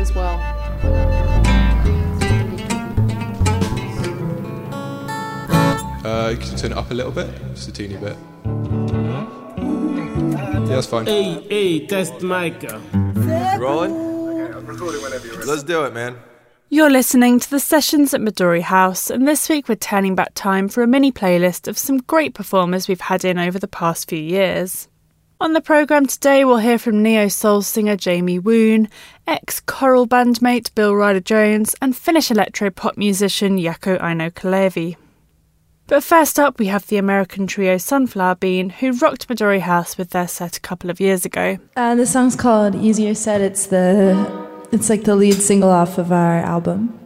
as well. You can turn it up a little bit, just a teeny bit. Yeah, that's fine. Hey, test mic. Rolling? Okay, I'm recording whenever you're ready. Let's do it, man. You're listening to the Sessions at Midori House, and this week we're turning back time for a mini playlist of some great performers we've had in over the past few years. On the programme today, we'll hear from neo-soul singer Jamie Woon, ex-choral bandmate Bill Ryder-Jones, and Finnish electro-pop musician Jaakko Aino Kalevi. But first up, we have the American trio Sunflower Bean, who rocked Midori House with their set a couple of years ago. The song's called Easier Said. It's like the lead single off of our album.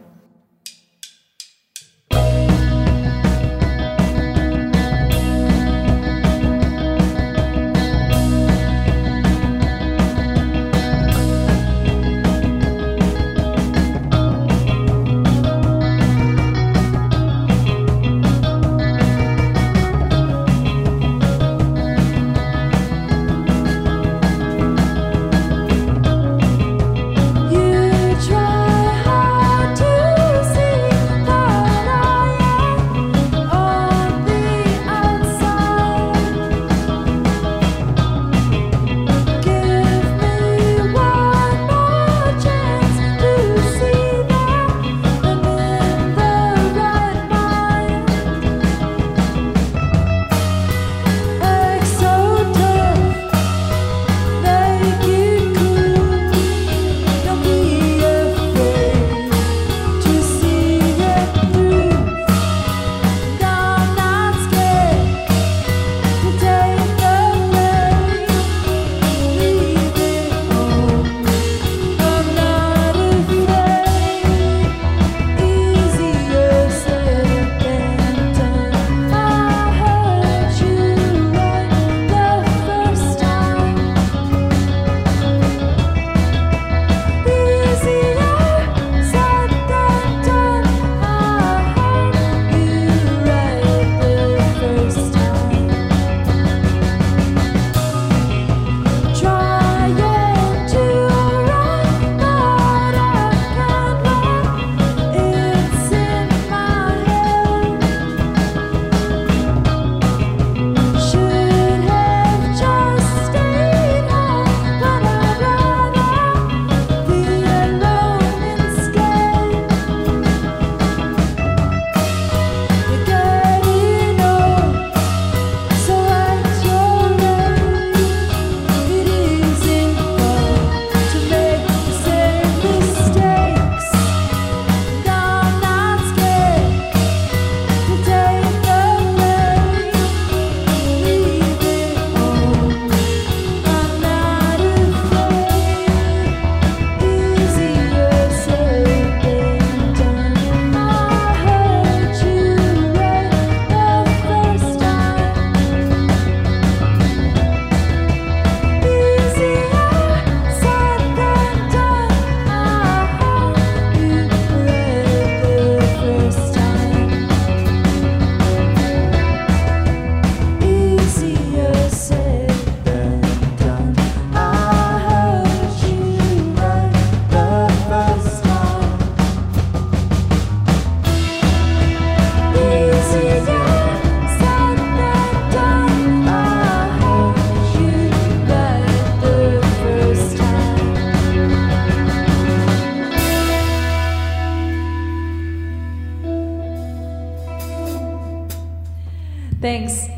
Thanks.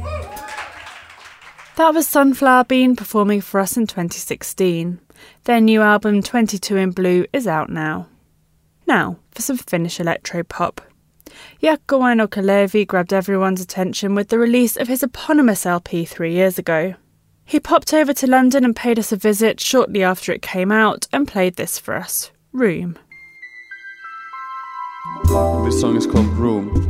That was Sunflower Bean performing for us in 2016. Their new album 22 in Blue is out now. Now, for some Finnish electro-pop. Jaakko Aino Kalevi grabbed everyone's attention with the release of his eponymous LP 3 years ago. He popped over to London and paid us a visit shortly after it came out and played this for us, Room. This song is called Room.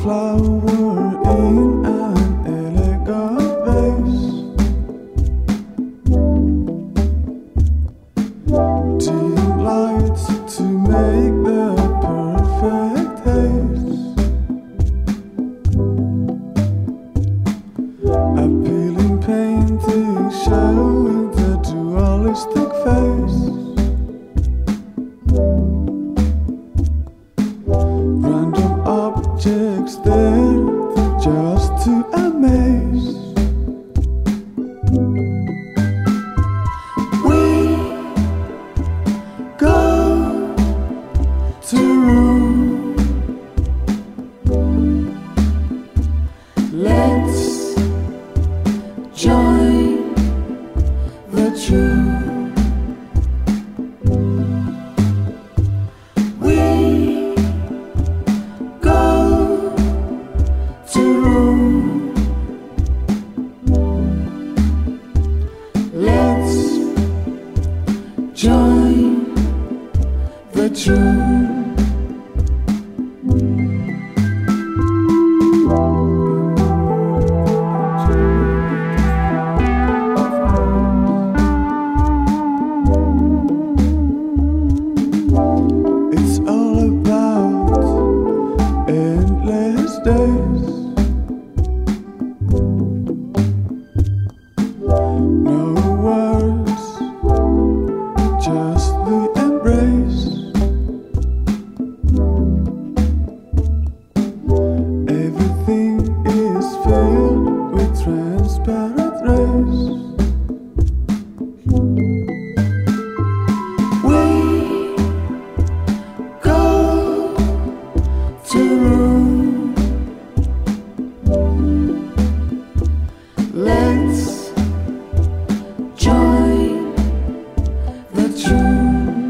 flower in an elegant vase. Dim lights to make the perfect haze. Appealing painting showing the dualistic face. Random objects there just to amaze. We go to room. Let's join the tune. We go to room. Let's join the tune. It's all about endless days. No words, just the embrace. Everything is filled with transparent rays. We go to room. Let's join the tune.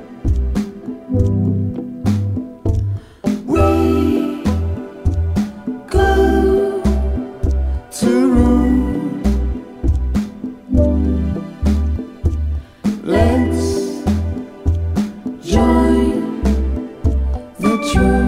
We go to room. Let's join the tune.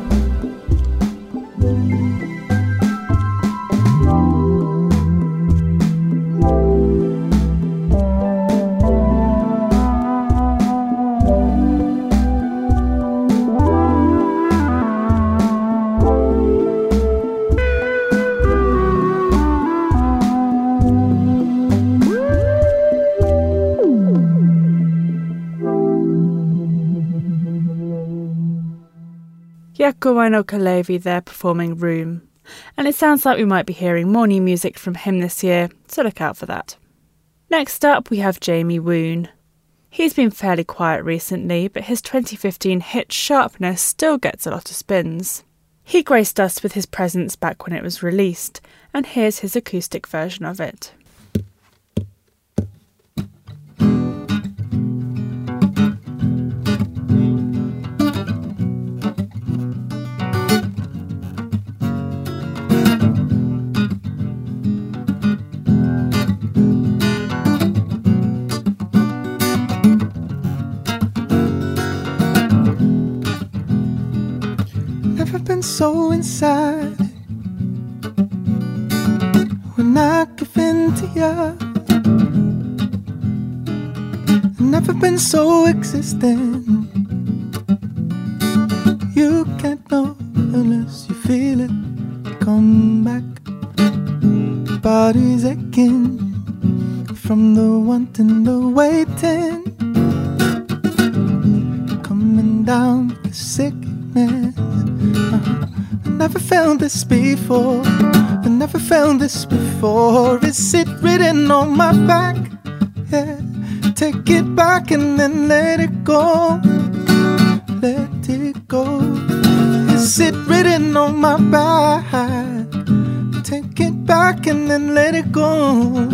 Jaakko Väinö-Kalevi there performing Room. And it sounds like we might be hearing more new music from him this year, so look out for that. Next up, we have Jamie Woon. He's been fairly quiet recently, but his 2015 hit Sharpness still gets a lot of spins. He graced us with his presence back when it was released, and here's his acoustic version of it. Never been so inside when I give in to you. Never been so existent. You can't know unless you feel it. Come back, body's aching from the wanting, the waiting, coming down with sickness. I never felt this before. I never felt this before. Is it written on my back? Yeah. Take it back and then let it go. Let it go. Is it written on my back? Take it back and then let it go.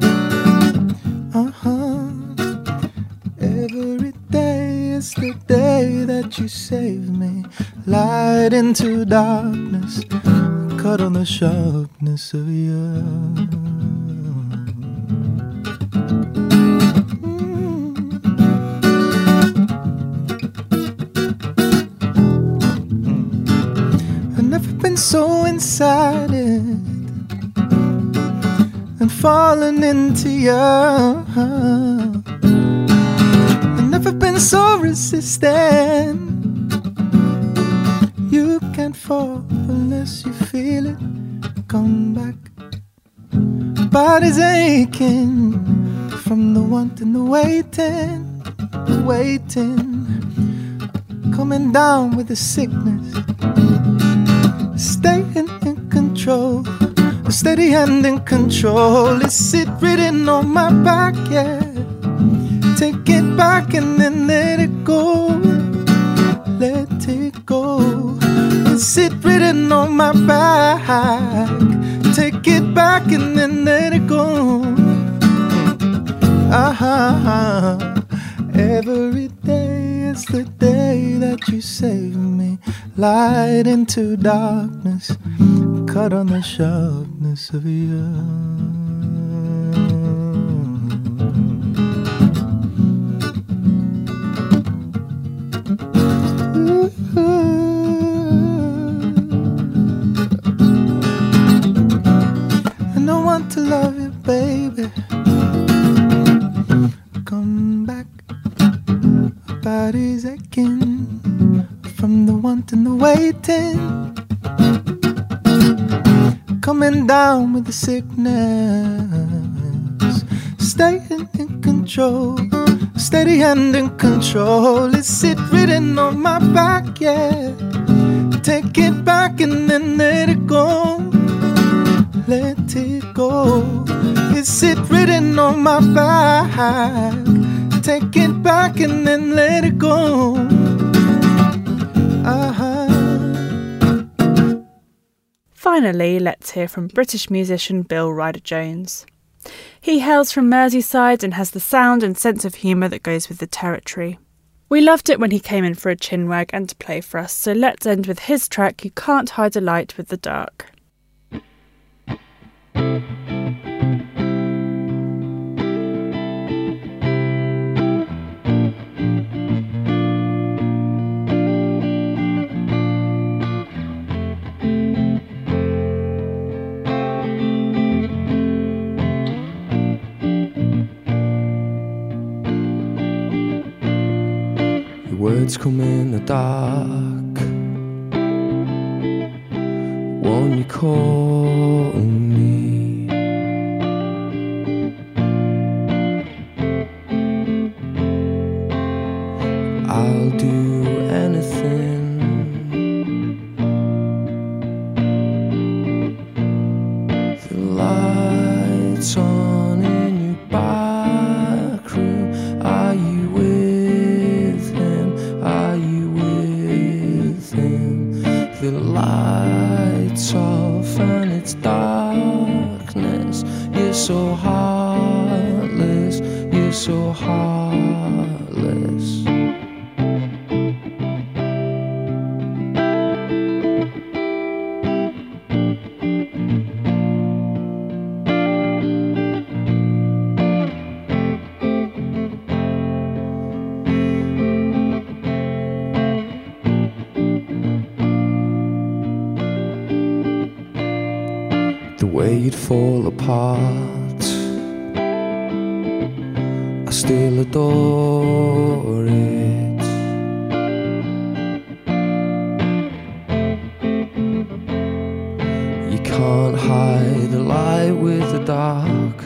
Every day is the day that you save me. Light into darkness, caught on the sharpness of you. never been so inside it and fallen into you. I've never been so resistant. You can't fall unless you feel it. Come back. Body's aching from the wanting, the waiting, coming down with the sickness, staying in control, a steady hand in control. Is it written on my back? Yeah, take it back and then let it go, let it go. Is it written on my back? Take it back and then let it go. Every day is the day that you save me. Light into darkness, cut on the sharpness of you. And I want to love you, baby. Come back. Our body's aching from the wanting, the waiting, coming down with the sickness, staying in control, steady hand in control. Is it written on my back? Yeah, take it back and then let it go, let it go. Is it written on my back? Take it back and then let it go. Finally, let's hear from British musician Bill Ryder-Jones. He hails from Merseyside and has the sound and sense of humour that goes with the territory. We loved it when he came in for a chinwag and to play for us, so let's end with his track You Can't Hide a Light with the Dark. Words come in the dark. Won't you call me? I'll do anything. The lights on in your back room. Are you with him? Are you with him? The lights off and it's darkness. You're so heartless. You're so heartless. The way you'd fall apart, I still adore it. You can't hide a light with the dark.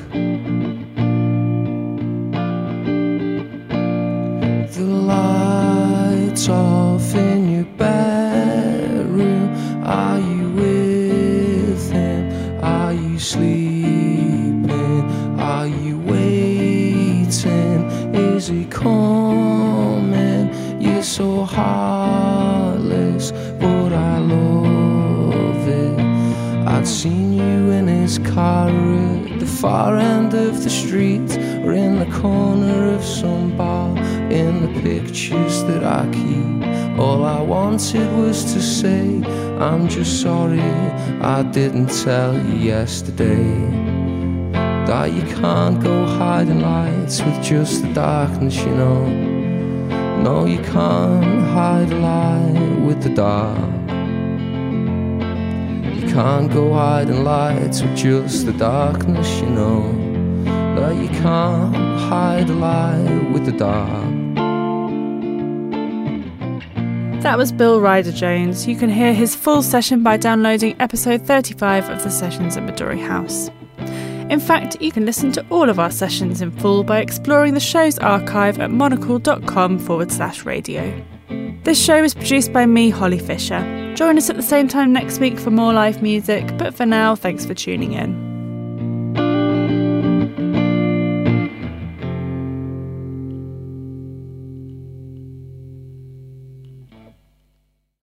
The lights off in your bedroom. Are you with him? Are you sleeping? Are you waiting? Is he coming? You're so heartless, but I love it. I'd seen you in his car at the far end of the street, or in the corner of some bar. In the pictures that I keep, all I wanted was to say, I'm just sorry I didn't tell you yesterday that you can't go hiding lights with just the darkness, you know. No, you can't hide a light with the dark. can't go hiding lights with just the darkness, you know. No, you can't hide a light with the dark. That was Bill Ryder-Jones. You can hear his full session by downloading episode 35 of the Sessions at Midori House. In fact, you can listen to all of our sessions in full by exploring the show's archive at monocle.com/radio. This show is produced by me, Holly Fisher. Join us at the same time next week for more live music, but for now, thanks for tuning in.